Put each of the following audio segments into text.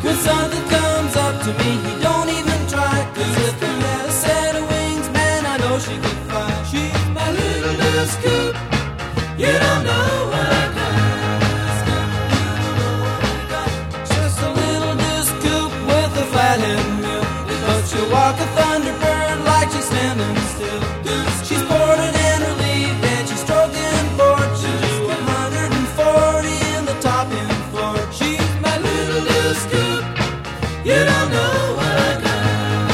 When something comes up to me, he don't even try. 'Cause if he had a set of wings, man, I know she could fly. She's my little loose scoop. You don't know what I got. Just a little loose scoop with a flathead mill. But she'll walk a thunderbird like she's standing still. She's boarded and relieved and she's stroking board. She'll do 140 in the top end floor. She's my little loose scoop. You don't know what I got.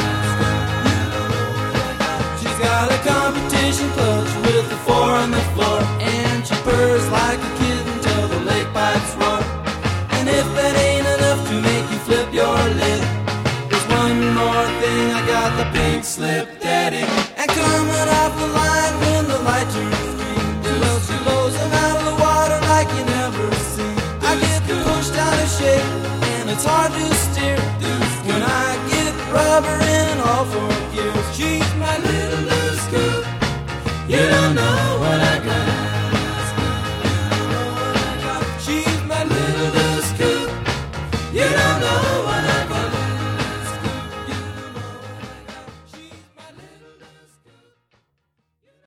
She's got a competition clutch with a 4 on the floor. And she purrs like a kitten till the lake pipes roar. And if that ain't enough to make you flip your lid, there's one more thing, I got the pink slip daddy. And coming off the line when the light turns green, well, she blows them out of the water like you never seen. I get pushed out of shape and it's hard to steer when I get rubber in all 4 gears. She's my little loose scoop. You don't know what I got.